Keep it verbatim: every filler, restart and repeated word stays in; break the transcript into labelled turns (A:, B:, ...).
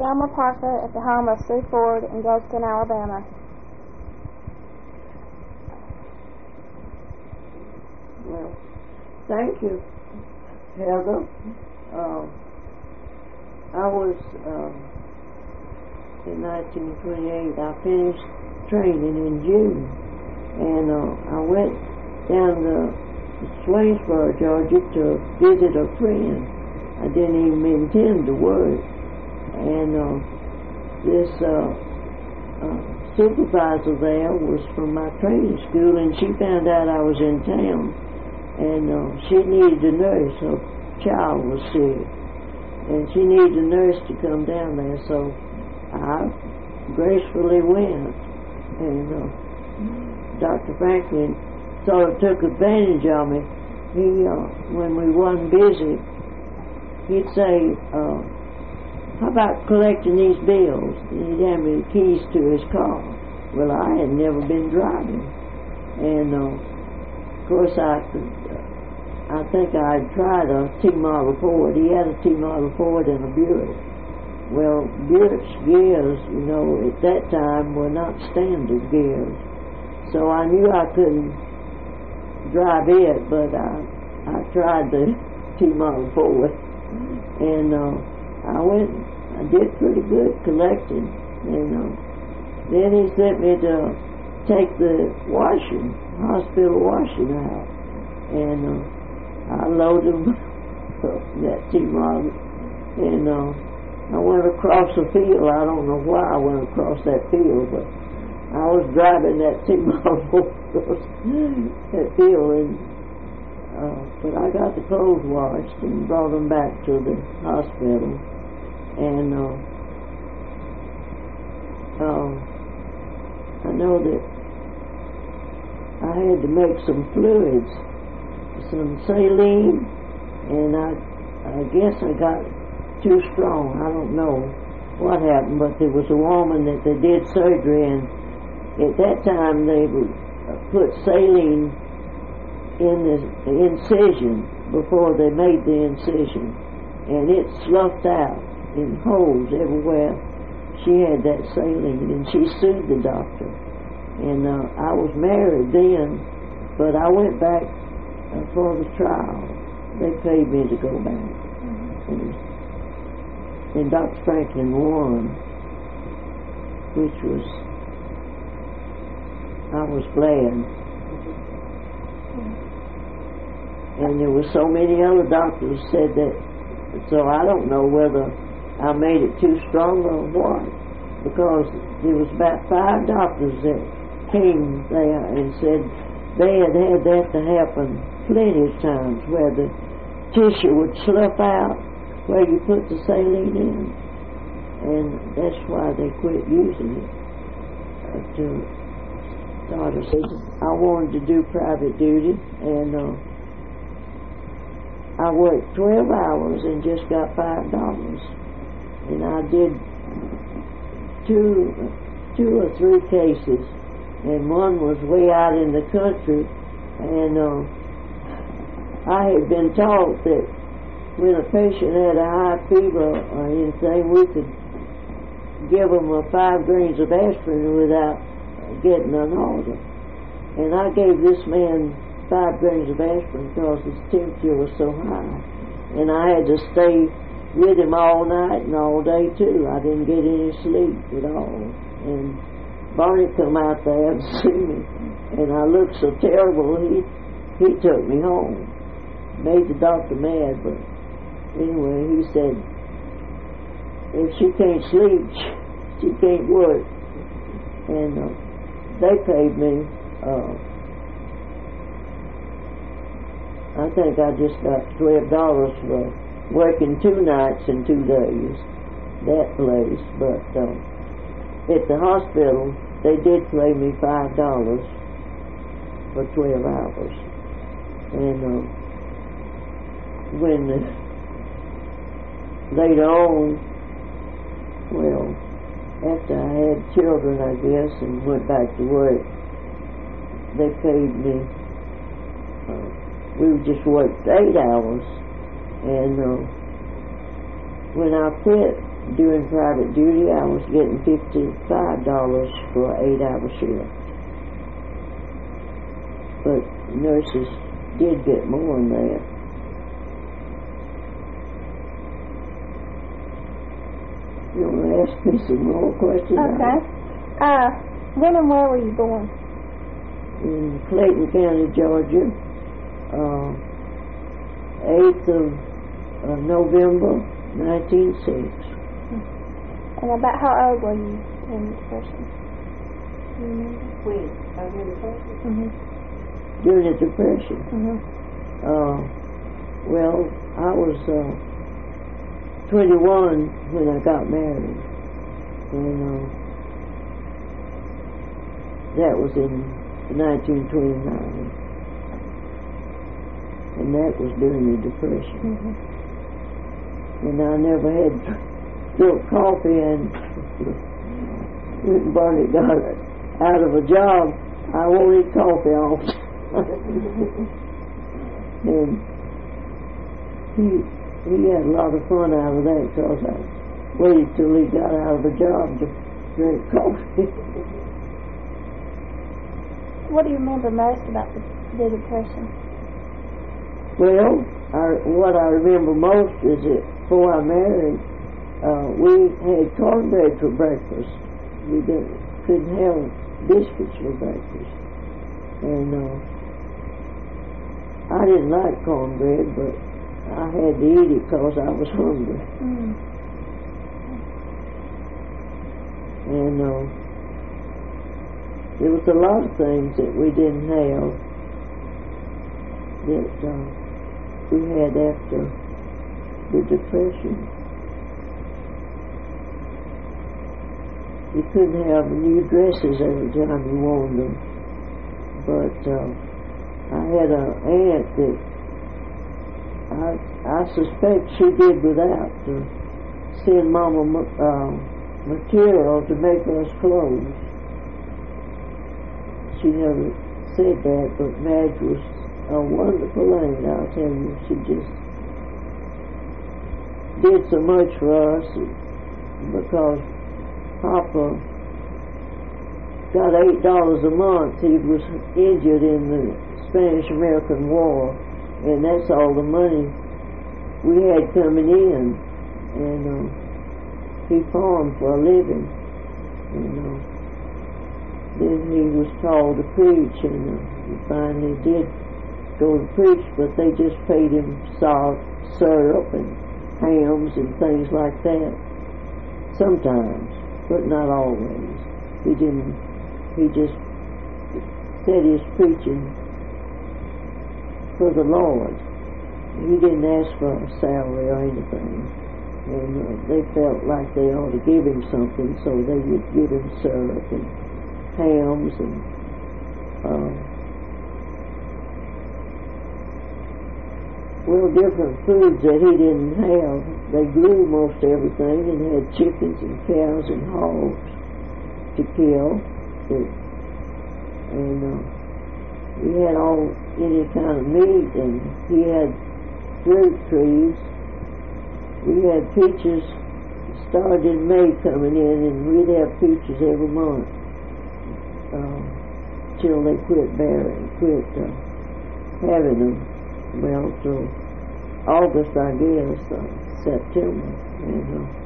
A: Selma Parker at the home of Sue Ford in Gadsden, Alabama.
B: Well, thank you, Heather. Uh, I was, uh, in nineteen twenty-eight, I finished training in June, and uh, I went down to Swainsboro, Georgia to visit a friend. I didn't even intend to work. And uh, this uh, uh, supervisor there was from my training school, and she found out I was in town, and uh, she needed a nurse. Her child was sick, and she needed a nurse to come down there, so I gracefully went. And uh, Doctor Franklin sort of took advantage of me. He, uh, when we wasn't busy, he'd say, uh, how about collecting these bills? And he'd hand me the keys to his car. Well, I had never been driving. And, uh, of course, I I think I'd tried a T-model Ford. He had a T-model Ford and a Buick. Well, Buick's gears, you know, at that time were not standard gears. So I knew I couldn't drive it, but I, I tried the T-model Ford. And uh, I went, I did pretty good collecting. And uh, then he sent me to take the washing, hospital washing out. And uh, I loaded them up, that T-model. And uh, I went across the field. I don't know why I went across that field, but I was driving that T-model across that field. And, uh, but I got the clothes washed and brought them back to the hospital. And uh, uh, I know that I had to make some fluids, some saline, and I, I guess I got too strong. I don't know what happened, but there was a woman that they did surgery, and at that time they would put saline in the incision before they made the incision, and it sloughed out in holes everywhere. She had that saline, and she sued the doctor. And uh, I was married then, but I went back uh, for the trial. They paid me to go back. Mm-hmm. And, and Doctor Franklin won, which was, I was glad. Mm-hmm. And there were so many other doctors said that, so I don't know whether I made it too strong or what, because there was about five doctors that came there and said they had had that to happen plenty of times, where the tissue would slough out where you put the saline in, and that's why they quit using it uh, to start a season. I wanted to do private duty, and uh, I worked twelve hours and just got five dollars. And I did two, two or three cases, and one was way out in the country, and uh, I had been taught that when a patient had a high fever or anything, we could give them a five grains of aspirin without getting an order. And I gave this man five grains of aspirin because his temperature was so high, and I had to stay with him all night and all day too. I didn't get any sleep at all. And Barney come out there and see me, and I looked so terrible. He he took me home, made the doctor mad. But anyway, he said, if she can't sleep, she, she can't work. And uh, they paid me. Uh, I think I just got twelve dollars for working two nights and two days, that place. But uh, at the hospital, they did pay me five dollars for twelve hours. And uh, when the, later on, well, after I had children, I guess, and went back to work, they paid me, uh, we just worked eight hours. And uh, when I quit doing private duty, I was getting fifty-five dollars for an eight-hour shift. But nurses did get more than that. You want to ask me some more questions?
A: Okay. Uh, when and where were you born?
B: In Clayton County, Georgia, uh, eighth of uh, November, nineteen oh six.
A: And about how old were you during the Depression? Do you remember?
C: When? During the Depression?
A: Mm-hmm.
B: During the Depression?
A: Mm-hmm.
B: Uh, well, I was uh, twenty-one when I got married. And uh, that was in nineteen twenty-nine. And that was during the Depression.
A: Mm-hmm.
B: And I never had drunk coffee, and when Barney got out of a job, I wanted coffee all the time. And he, he had a lot of fun out of that because I waited till he got out of a job to drink coffee.
A: What do you remember most about the, the Depression?
B: Well, I, what I remember most is that before I married, uh, we had cornbread for breakfast. We didn't, couldn't have biscuits for breakfast. And uh, I didn't like cornbread, but I had to eat it because I was hungry.
A: Mm.
B: And uh, there was a lot of things that we didn't have that uh, we had after the Depression. You couldn't have new dresses every time you wanted them. But uh, I had an aunt that I, I suspect she did without to send Mama uh, material to make us clothes. She never said that, but Madge was a wonderful lady, I'll tell you. She just did so much for us because Papa got eight dollars a month. He was injured in the Spanish-American War, and that's all the money we had coming in. And uh, he farmed for a living. And uh, then he was called to preach, and uh, he finally did go to preach, but they just paid him salt, syrup, and hams and things like that. Sometimes, but not always. He didn't, he just said his preaching for the Lord. He didn't ask for a salary or anything. And uh, they felt like they ought to give him something, so they would give him syrup and hams and uh, well, different foods that he didn't have. They grew most everything and had chickens and cows and hogs to kill. And uh, we had all any kind of meat, and he had fruit trees. We had peaches started in May coming in, and we'd have peaches every month uh, till they quit bearing, quit uh, having them. Well, till August, I guess, uh, September, and uh,